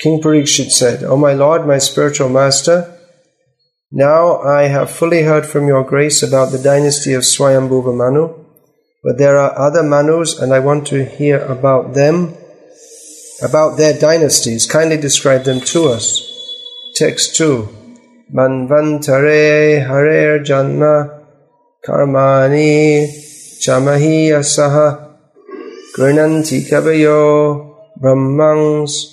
King Parikshit said, "O my Lord, my spiritual master, now I have fully heard from your grace about the dynasty of Swayambhuva Manu, but there are other Manus and I want to hear about them, about their dynasties. Kindly describe them to us." Text 2. Manvantare harer janma karmani chamahi asaha grinanti kabayo brahmangs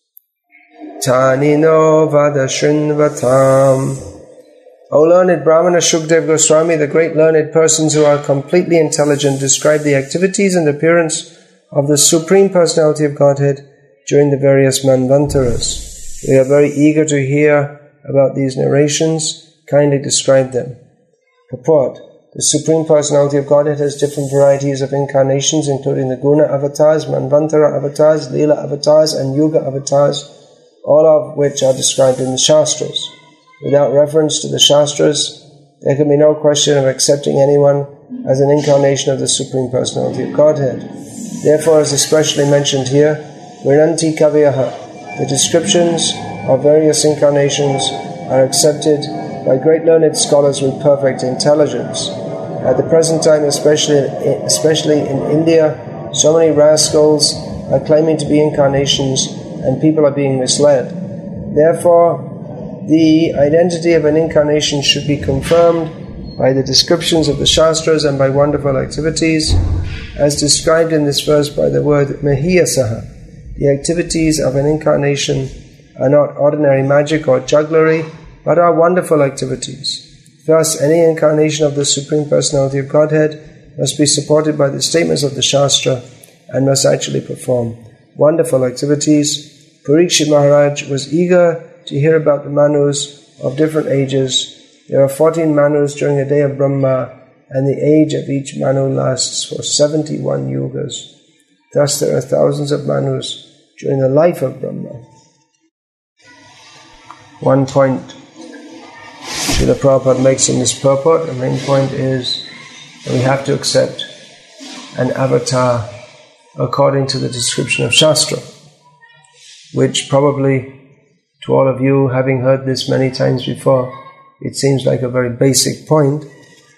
tanino vadashrinvatam. O learned Brahmana Shukdev Goswami, the great learned persons who are completely intelligent describe the activities and appearance of the Supreme Personality of Godhead during the various Manvantaras. We are very eager to hear about these narrations. Kindly describe them. Purport. The Supreme Personality of Godhead has different varieties of incarnations, including the Guna avatars, Manvantara avatars, Leela avatars, and Yuga avatars, all of which are described in the Shastras. Without reference to the Shastras, there can be no question of accepting anyone as an incarnation of the Supreme Personality of Godhead. Therefore, as especially mentioned here, Viranti Kaviyaha, the descriptions of various incarnations are accepted by great learned scholars with perfect intelligence. At the present time, especially in India, so many rascals are claiming to be incarnations and people are being misled. Therefore, the identity of an incarnation should be confirmed by the descriptions of the Shastras and by wonderful activities, as described in this verse by the word Mahiyasaha. The activities of an incarnation are not ordinary magic or jugglery, but are wonderful activities. Thus, any incarnation of the Supreme Personality of Godhead must be supported by the statements of the Shastra and must actually perform wonderful activities. Parikshit Maharaj was eager to hear about the Manus of different ages. There are 14 Manus during the day of Brahma, and the age of each Manu lasts for 71 yugas. Thus there are thousands of Manus during the life of Brahma. One point Srila Prabhupada makes in this purport, the main point is that we have to accept an avatar according to the description of Shastra, which probably to all of you, having heard this many times before, it seems like a very basic point,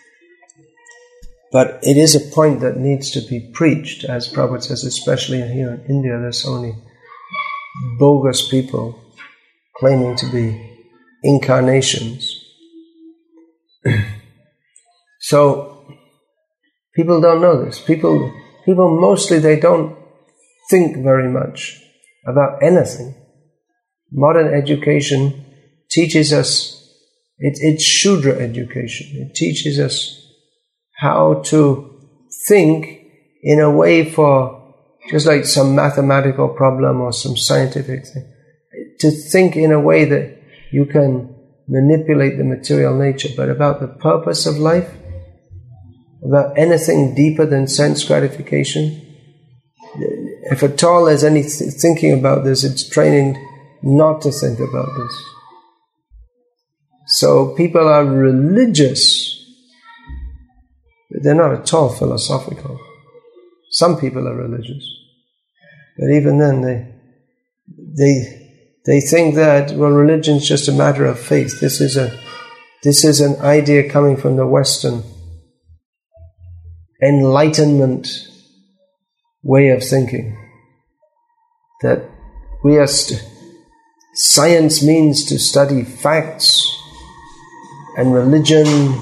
but it is a point that needs to be preached. As Prabhupada says, especially here in India, there's so many bogus people claiming to be incarnations. So, people don't know this. People mostly, they don't think very much about anything. Modern education teaches us, it's Shudra education. It teaches us how to think in a way for, just like some mathematical problem or some scientific thing, to think in a way that you can manipulate the material nature, but about the purpose of life, about anything deeper than sense gratification. If at all there's any thinking about this, it's training not to think about this. So people are religious, but they're not at all philosophical. Some people are religious, but even then they think that, well, religion's just a matter of faith. This is an idea coming from the Western Enlightenment way of thinking, that we are science means to study facts, and religion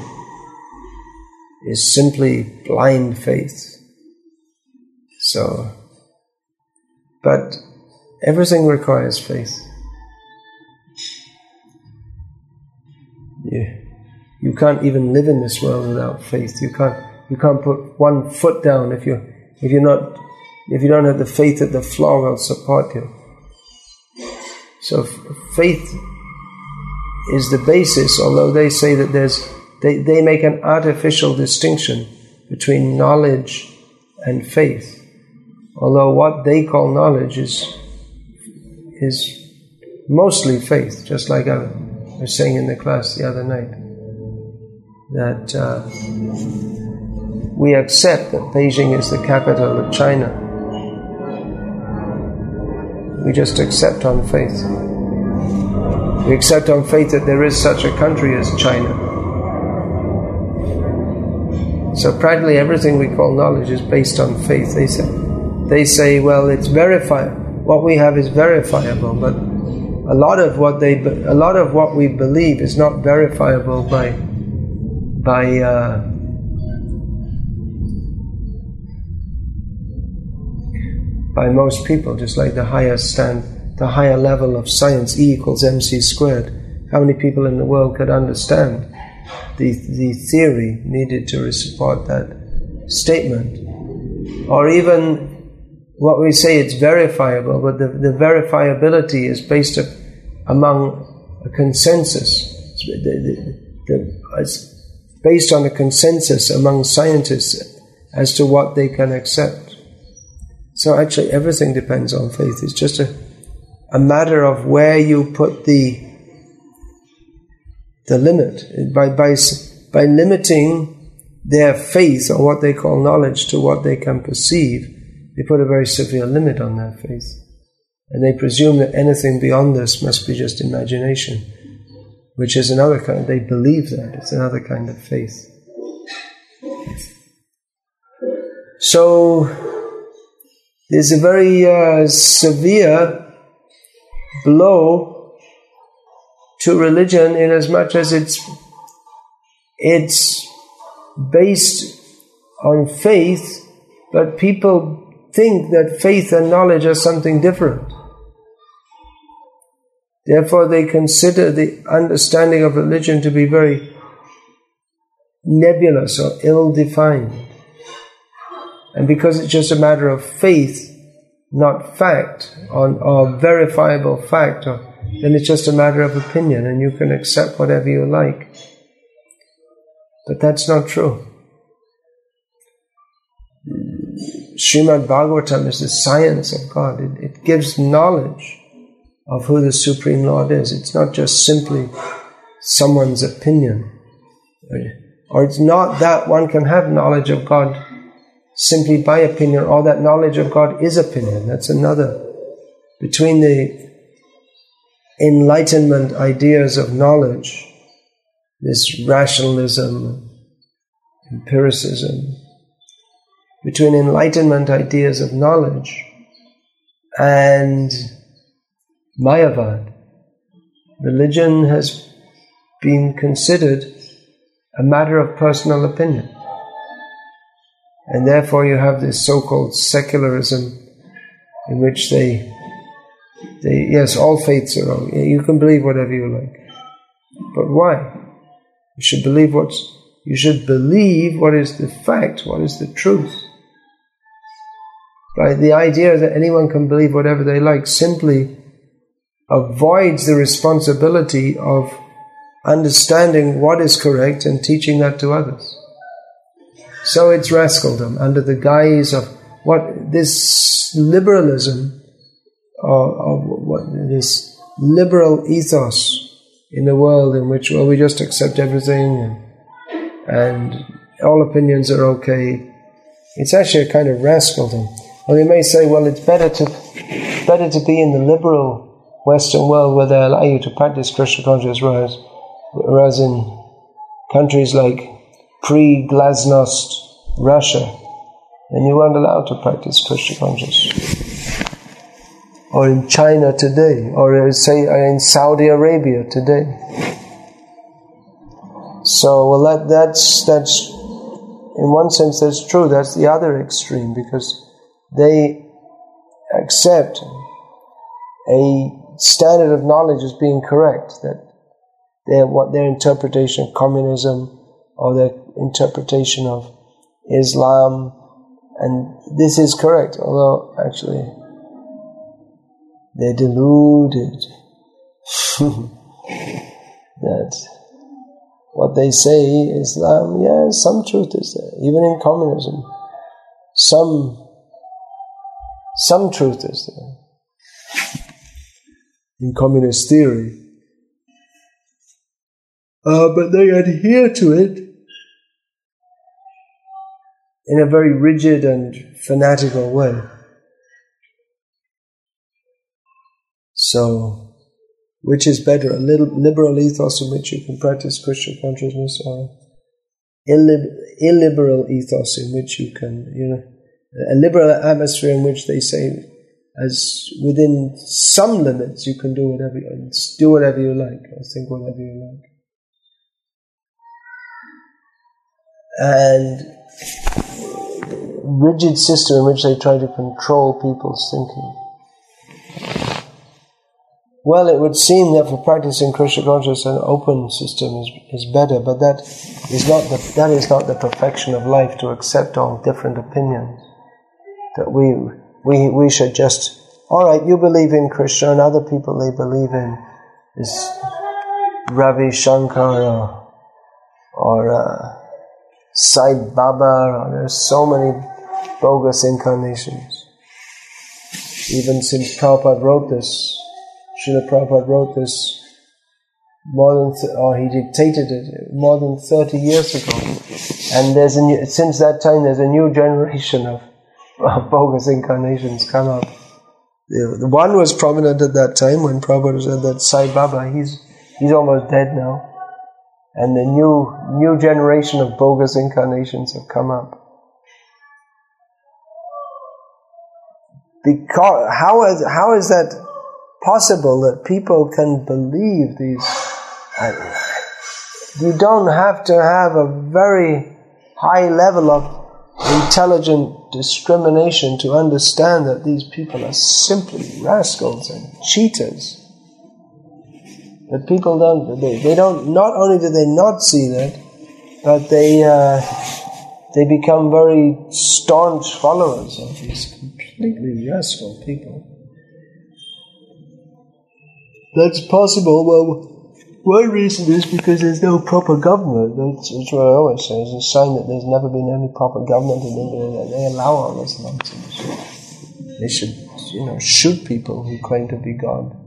is simply blind faith. So, but everything requires faith. You can't even live in this world without faith. You can't put one foot down if you don't have the faith that the floor will support you. So faith is the basis, although they say that they make an artificial distinction between knowledge and faith. Although what they call knowledge is mostly faith, just like I was saying in the class the other night, that we accept that Beijing is the capital of China. We just accept on faith. We accept on faith that there is such a country as China. So practically everything we call knowledge is based on faith. They say, well, it's verifiable. What we have is verifiable, but a lot of what we believe is not verifiable by most people. Just like the higher level of science, E equals mc squared. How many people in the world could understand the theory needed to support that statement? Or even what we say, it's verifiable, but the verifiability is based among a consensus. It's based on a consensus among scientists as to what they can accept. So actually everything depends on faith. It's just a matter of where you put the limit. By limiting their faith, or what they call knowledge, to what they can perceive, they put a very severe limit on their faith. And they presume that anything beyond this must be just imagination, which is another kind. They believe that. It's another kind of faith. So there's a very severe blow to religion, in as much as it's based on faith, but people think that faith and knowledge are something different. Therefore, they consider the understanding of religion to be very nebulous or ill-defined. And because it's just a matter of faith, not fact, or verifiable fact, then it's just a matter of opinion, and you can accept whatever you like. But that's not true. Srimad Bhagavatam is the science of God. It gives knowledge of who the Supreme Lord is. It's not just simply someone's opinion. Or it's not that one can have knowledge of God simply by opinion, or that knowledge of God is opinion. That's another. Between the Enlightenment ideas of knowledge, this rationalism, empiricism, between Enlightenment ideas of knowledge and Mayavad, religion has been considered a matter of personal opinion. And therefore you have this so-called secularism, in which yes, all faiths are wrong. You can believe whatever you like. But why? You should believe what is the fact, what is the truth. Right? The idea that anyone can believe whatever they like simply avoids the responsibility of understanding what is correct and teaching that to others. So it's rascaldom under the guise of what this liberalism, or what this liberal ethos in the world, in which we just accept everything and all opinions are okay. It's actually a kind of rascaldom. Well, you may say, well, it's better to be in the liberal Western world where they allow you to practice Krishna consciousness, whereas in countries like pre-Glasnost Russia, then you weren't allowed to practice Krishna consciousness. Or in China today, or say in Saudi Arabia today. So, well, that's in one sense that's true. That's the other extreme, because they accept a standard of knowledge as being correct, that their interpretation of communism or their interpretation of Islam, and this is correct, although actually they're deluded that what they say, Islam, some truth is there. Even in communism, some truth is there. In communist theory. But they adhere to it in a very rigid and fanatical way. So, which is better, a liberal ethos in which you can practice Krishna consciousness, or illiberal ethos in which you can, a liberal atmosphere in which they say, as within some limits, you can do whatever you like, or think whatever you like. And rigid system in which they try to control people's thinking. Well, it would seem that for practicing Krishna consciousness, an open system is better, but that is not the perfection of life, to accept all different opinions. That we should just, all right, you believe in Krishna, and other people they believe in is Ravi Shankar or Sai Baba, or there's so many bogus incarnations. Even since Prabhupada wrote this, Srila Prabhupada wrote this he dictated it more than 30 years ago. And since that time there's a new generation of bogus incarnations come up. The one was prominent at that time when Prabhupada said that Sai Baba, he's almost dead now. And the new generation of bogus incarnations have come up. Because how is that possible, that people can believe these? You don't have to have a very high level of intelligent discrimination to understand that these people are simply rascals and cheaters. But people they don't, not only do they not see that, but they become very staunch followers of these completely rascal people. That's possible. Well, one reason is because there's no proper government. That's what I always say. It's a sign that there's never been any proper government in India, that they allow all this nonsense. They should, shoot people who claim to be God.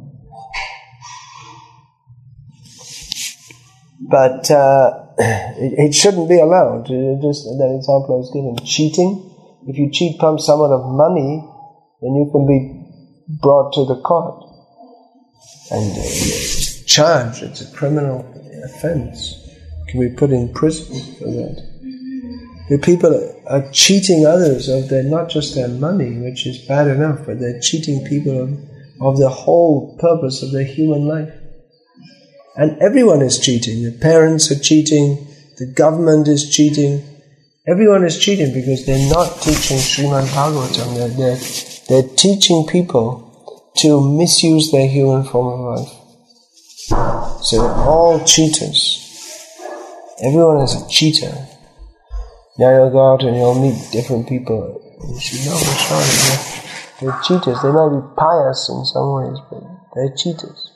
But it shouldn't be allowed. Just that example I was given. Cheating. If you cheat someone of money, then you can be brought to the court and charged. It's a criminal offense. You can be put in prison for that. The people are cheating others of not just their money, which is bad enough, but they're cheating people of the whole purpose of their human life. And everyone is cheating. The parents are cheating. The government is cheating. Everyone is cheating because they're not teaching Srimad Bhagavatam. They're teaching people to misuse their human form of life. So they're all cheaters. Everyone is a cheater. Now you'll go out and you'll meet different people. You should know they're cheaters. They might be pious in some ways, but they're cheaters.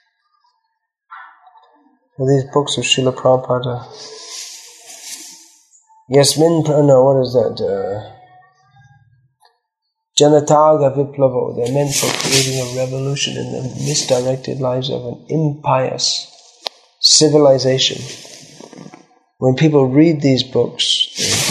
So these books of Srila Prabhupada, what is that? Janataga Viplavo, they're meant for creating a revolution in the misdirected lives of an impious civilization. When people read these books,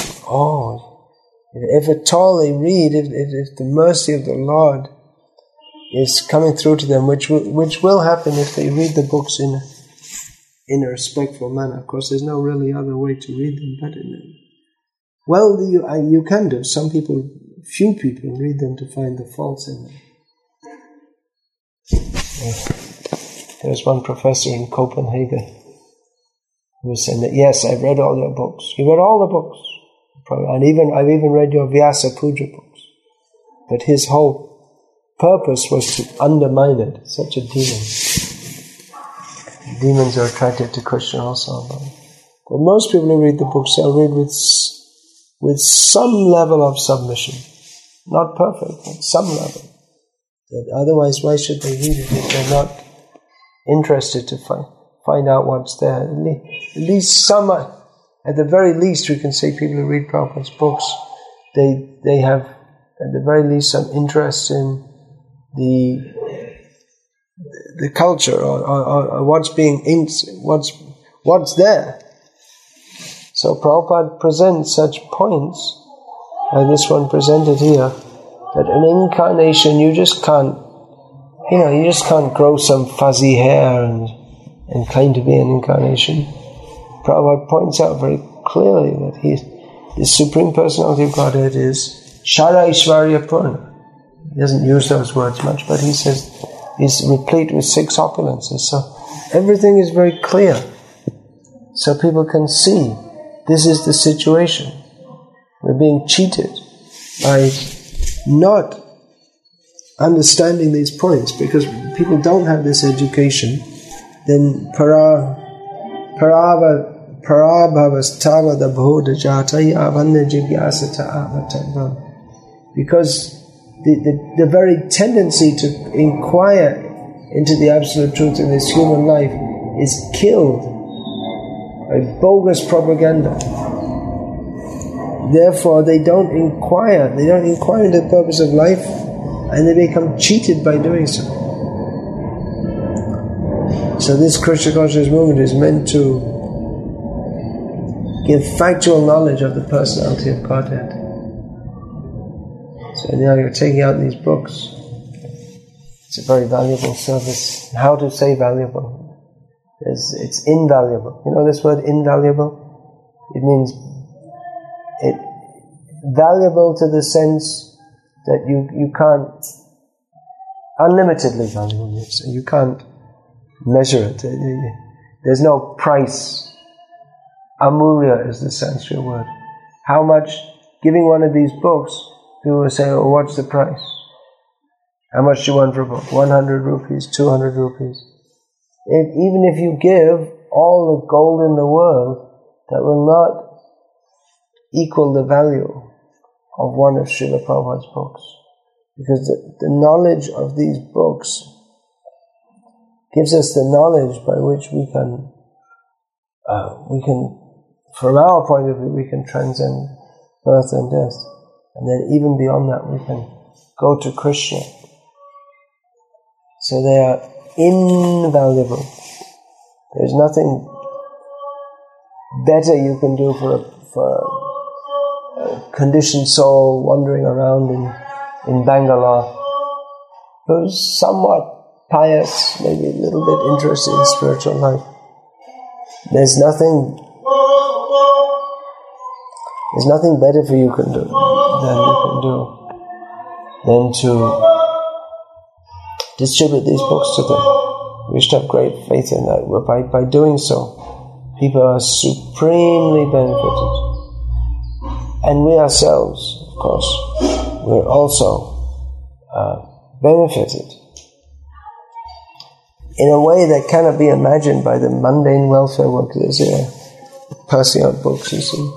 if at all they read, if the mercy of the Lord is coming through to them, which will happen if they read the books in a respectful manner. Of course, there's no really other way to read them but in them. Well, you can do. Few people read them to find the faults in them. There's one professor in Copenhagen who was saying that, yes, I've read all your books. You read all the books. And I've even read your Vyasa Puja books. But his whole purpose was to undermine it. Such a demon. Demons are attracted to Krishna also. But most people who read the books, they'll read with some level of submission. Not perfect, but some level. Otherwise, why should they read it if they're not interested to find out what's there? At the very least, we can say people who read Prabhupada's books, they have, at the very least, some interest in the culture or what's what's there. So Prabhupada presents such points, like this one presented here, that an incarnation you just can't You just can't grow some fuzzy hair and claim to be an incarnation. Prabhupada points out very clearly that the Supreme Personality of Godhead is Shara Ishvarya Purna. He doesn't use those words much, but he says he's replete with 6 opulences. So everything is very clear. So people can see this is the situation. We're being cheated by not understanding these points, because people don't have this education. Then because the very tendency to inquire into the absolute truth in this human life is killed by bogus propaganda. Therefore they don't inquire into the purpose of life, and they become cheated by doing so. So this Krishna consciousness movement is meant to give factual knowledge of the personality of Godhead. So now you're taking out these books. It's a very valuable service. How to say valuable? It's invaluable. You know this word invaluable? It means valuable to the sense that you can't, unlimitedly valuable, so you can't measure it. There's no price. Amulya is the Sanskrit word. How much, giving one of these books, people will say, oh, what's the price? How much do you want for a book? 100 rupees, 200 rupees. Even if you give all the gold in the world, that will not equal the value of one of Srila Prabhupada's books. Because the knowledge of these books gives us the knowledge by which we can, from our point of view, we can transcend birth and death. And then even beyond that, we can go to Krishna. So they are invaluable. There's nothing better you can do for a conditioned soul wandering around in Bangalore, who's somewhat pious, maybe a little bit interested in spiritual life. There's nothing better for you can do than to distribute these books to them. We should have great faith in that. By doing so, people are supremely benefited. And we ourselves, of course, we're also benefited in a way that cannot be imagined by the mundane welfare workers here, passing out books, you see.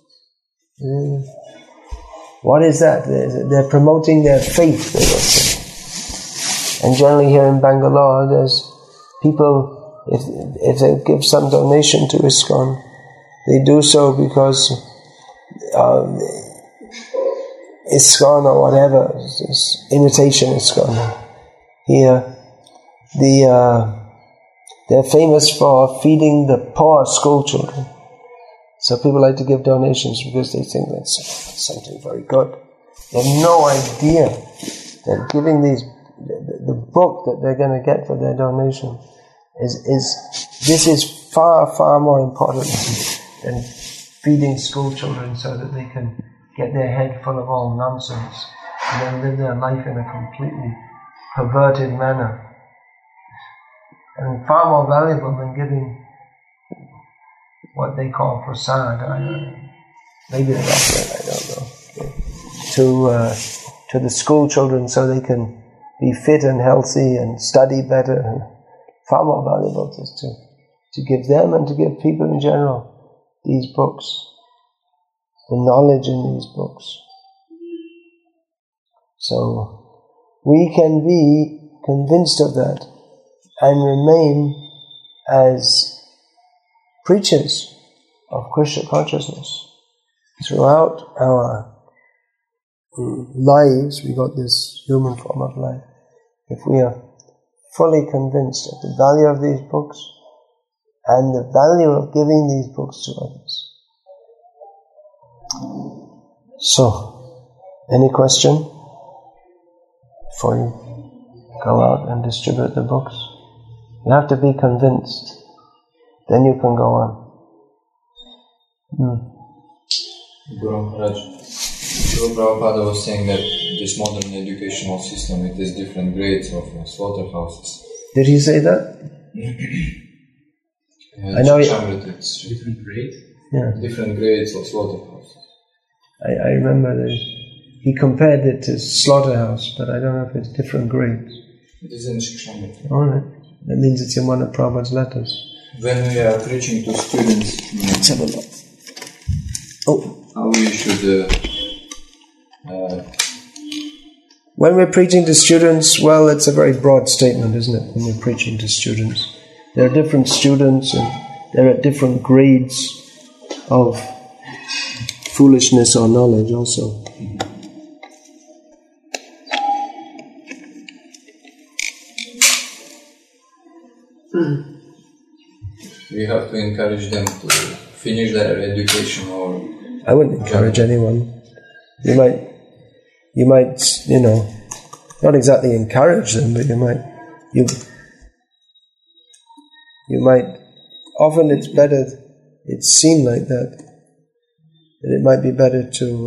What is that? They're promoting their faith, they will say. And generally here in Bangalore, there's people, if they give some donation to ISKCON, they do so because ISKCON or whatever, this imitation ISKCON here, they're famous for feeding the poor school children. So people like to give donations because they think that's something very good. They have no idea that giving the book that they're going to get for their donation this is far, far more important than feeding school children so that they can get their head full of all nonsense and then live their life in a completely perverted manner. And far more valuable than giving what they call prasad, maybe that's it, I don't know, to the school children so they can be fit and healthy and study better. Far more valuable is to give them and to give people in general these books, the knowledge in these books. So we can be convinced of that and remain as preachers of Krishna consciousness. Throughout our lives, we got this human form of life. If we are fully convinced of the value of these books and the value of giving these books to others. So, any question before you go out and distribute the books. You have to be convinced. Then you can go on. Guru Prabhupada was saying that this modern educational system, it has different grades of slaughterhouses. Did he say that? I know it's different grades? Yeah. Different grades of slaughterhouses. I remember that he compared it to slaughterhouse, but I don't know if it's different grades. It is in Shikshamrita. Alright. That means it's in one of Prabhupada's letters. When we are preaching to students, let's have a look. Oh. How we should... when we're preaching to students, well, it's a very broad statement, isn't it? When we're preaching to students. There are different students and they're at different grades of foolishness or knowledge also. We have to encourage them to finish their education, or... I wouldn't encourage anyone. You might, not exactly encourage them, but you might, often it's better, it's seen like that it might be better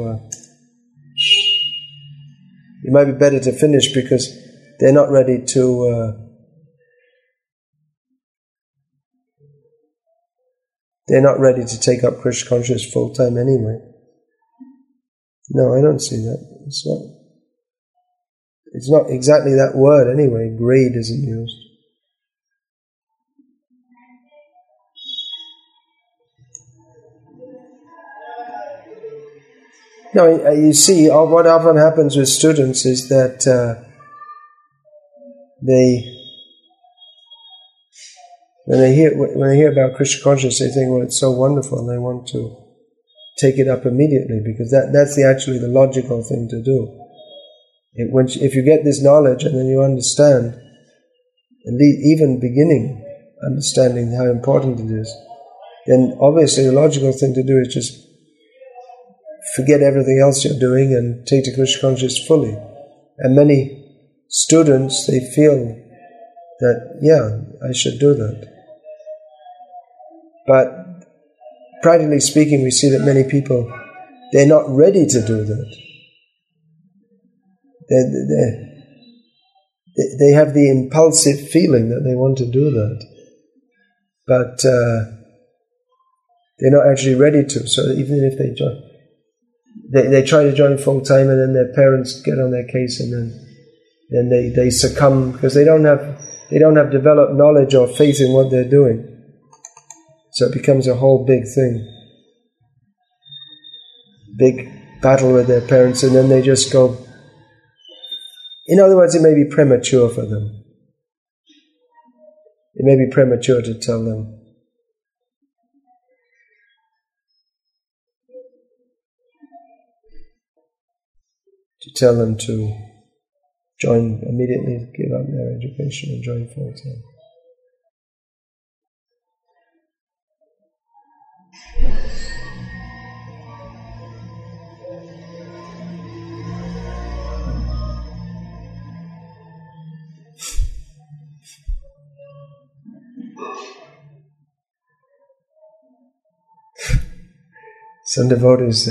to finish because they're not ready to, they're not ready to take up Krishna consciousness full time anyway. No, I don't see that. It's not exactly that word anyway. Grade isn't used. No, you see, what often happens with students is that when they hear about Krishna consciousness, they think, well, it's so wonderful, and they want to take it up immediately because that's actually the logical thing to do. If you get this knowledge and then you understand, even beginning understanding how important it is, then obviously the logical thing to do is just forget everything else you're doing and take to Krishna consciousness fully. And many students, they feel that, yeah, I should do that. But practically speaking, we see that many people, they're not ready to do that. They have the impulsive feeling that they want to do that. But they're not actually ready to. So even if they join, they try to join full time, and then their parents get on their case, and then they succumb because they don't have developed knowledge or faith in what they're doing. So it becomes a whole big thing, big battle with their parents, and then they just go. In other words, it may be premature for them. It may be premature to tell them. To join immediately, give up their education and join full time. Some devotees,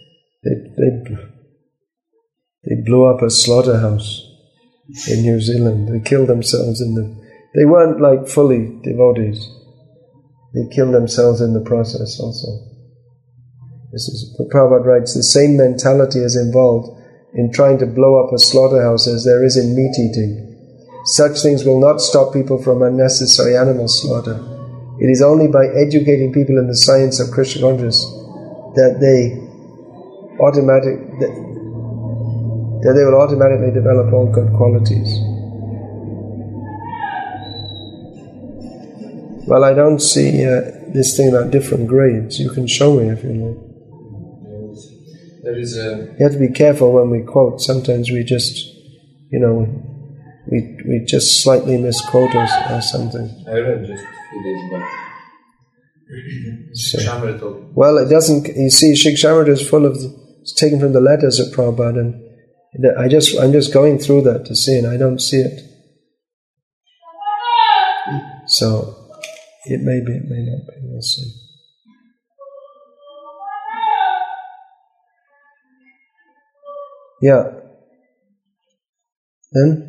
they blew up a slaughterhouse in New Zealand. They killed themselves they weren't like fully devotees. They killed themselves in the process also. This is, Prabhupada writes, the same mentality is involved in trying to blow up a slaughterhouse as there is in meat eating. Such things will not stop people from unnecessary animal slaughter. It is only by educating people in the science of Krishna consciousness that they will automatically develop all good qualities. Well, I don't see this thing about different grades. You can show me if you like. You have to be careful when we quote. Sometimes we just, we just slightly misquote or something. I read just a few days back. Well, it doesn't. You see, Shikshamrita is full of. It's taken from the letters of Prabhupada, and I'm just going through that to see, and I don't see it. So it may be, it may not be, we'll see. Yeah. Then?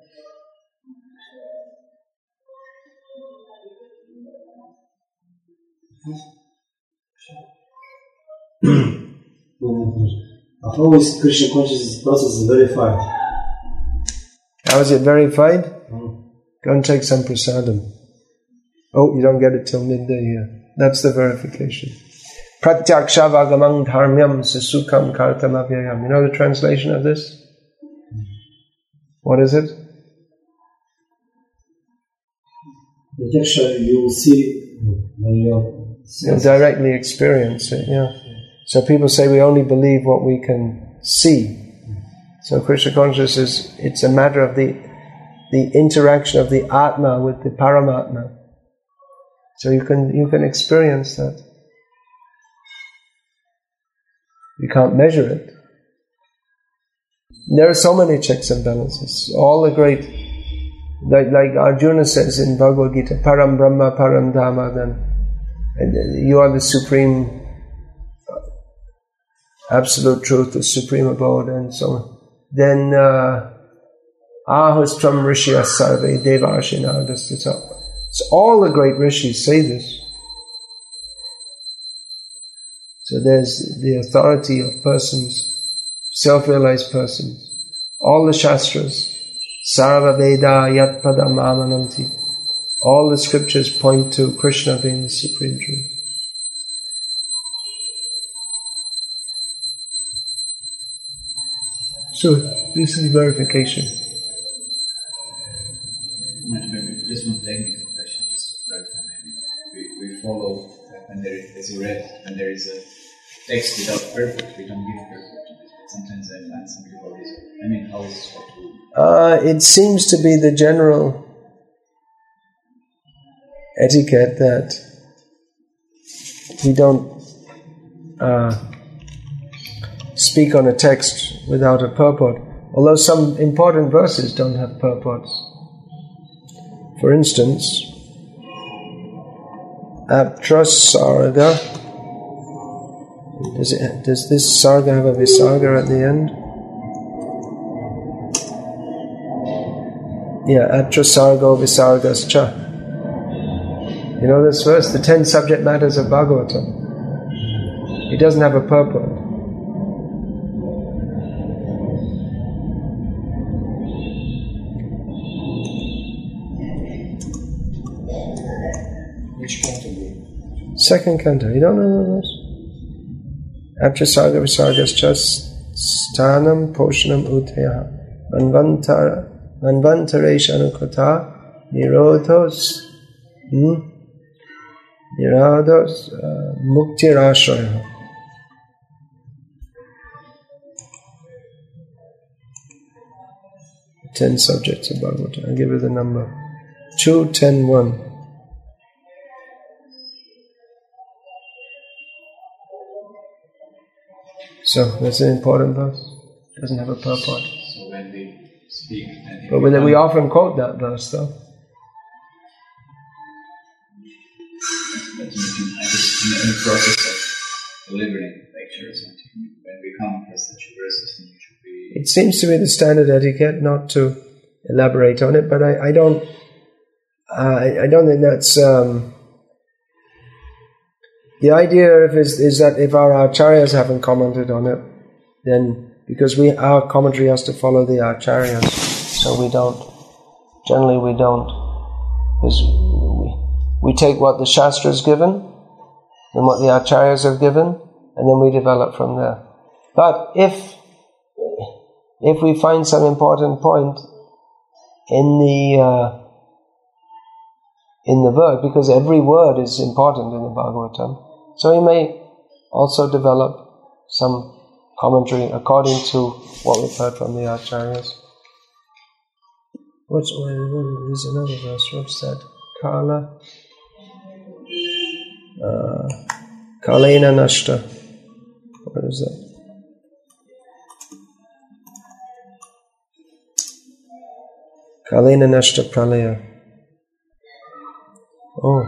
How is Krishna consciousness process verified? How is it verified? Go and take some prasadam. Oh, you don't get it till midday here. That's the verification. Pratyaksha-vagamang dharmyam sasukam kartamavyayam. You know the translation of this? What is it? Pratyaksha, you will see when You'll directly experience it, yeah. So people say we only believe what we can see. So Krishna consciousness is, it's a matter of the interaction of the Atma with the Paramatma. So you can experience that. You can't measure it. There are so many checks and balances. All the great, like Arjuna says in Bhagavad Gita, Param Brahma, Param Dhamma, then you are the supreme absolute truth, the supreme abode, and so on. Then Ahustram Rishya Sarve Devarshina Adastita. So all the great rishis say this. So there's the authority of persons, self-realized persons. All the Shastras, Sarva Veda Yat Padam Amananti. All the scriptures point to Krishna being the supreme truth. So this is verification. Just one technical question, just to clarify maybe. We follow when there is, as you read, when there is a text without purport, we don't give purport to it. Sometimes I find some difficulties. I mean, how is it to... It seems to be the general etiquette that we don't speak on a text without a purport, although some important verses don't have purports. For instance, Aptra Sarga. Does this Sarga have a Visarga at the end? Yeah, Atra Sargo Visargascha. You know this verse, the 10 subject matters of Bhagavatam. It doesn't have a purport. Which canto? Second canto. You don't know the verse? Atra Sarga Visargascha Stanam Poshanam Uteha Manvantaresh Anukata Nirodhos Muktirashraya. The 10 subjects of Bhagavatam. I'll give you the number. 2-10-1. So that's an important verse. It doesn't have a purport. So when we speak... But we often quote that verse though. But in the process of delivering lectures, when we come across such verses, then you should be... It seems to be the standard etiquette not to elaborate on it, but I don't think that's... The idea is that if our acharyas haven't commented on it, then because our commentary has to follow the acharyas, so generally we don't, because we take what the Shastra has given, and what the acharyas have given, and then we develop from there. But if we find some important point in the word, because every word is important in the Bhagavatam, so we may also develop some commentary according to what we've heard from the acharyas. There's another verse, what's that? Kalena Nashta. What is that? Kalena Nashta Pralaya. Oh.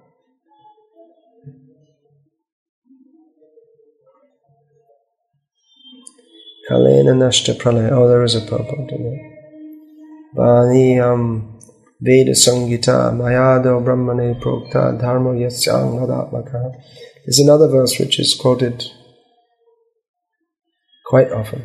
Kalena nashta pralaya. Oh, there is a purport to that. Vaniyam Veda Sangita Mayado Brahmane Prokta Dharma Yasyang Hadatmaka. There's another verse which is quoted quite often.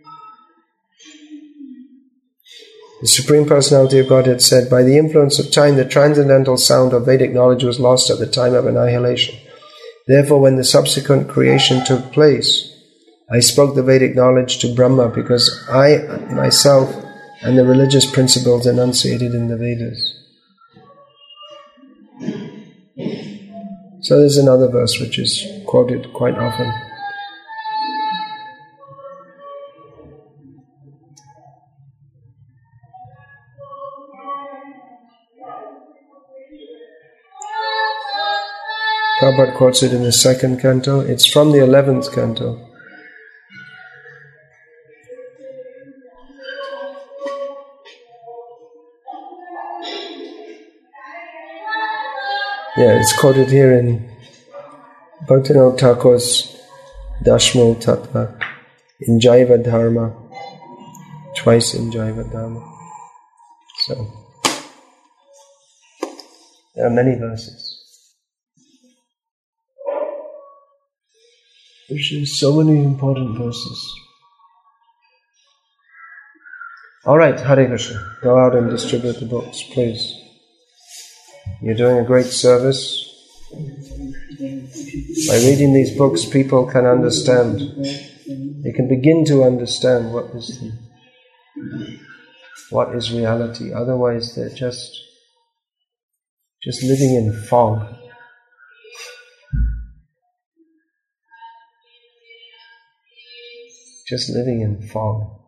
The Supreme Personality of Godhead said, by the influence of time, the transcendental sound of Vedic knowledge was lost at the time of annihilation. Therefore, when the subsequent creation took place, I spoke the Vedic knowledge to Brahma because I, myself, and the religious principles enunciated in the Vedas. So there's another verse which is quoted quite often. Prabhupada quotes it in the second canto. It's from the 11th canto. Yeah, it's quoted here in Bhaktivinoda Thakur's Dashmo Tattva, in Jaiva Dharma, twice in Jaiva Dharma. So, there are many verses. There's so many important verses. Alright, Hare Krishna. Go out and distribute the books, please. You're doing a great service. By reading these books, people can understand. They can begin to understand what is reality. Otherwise, they're just living in fog. Just living in fog.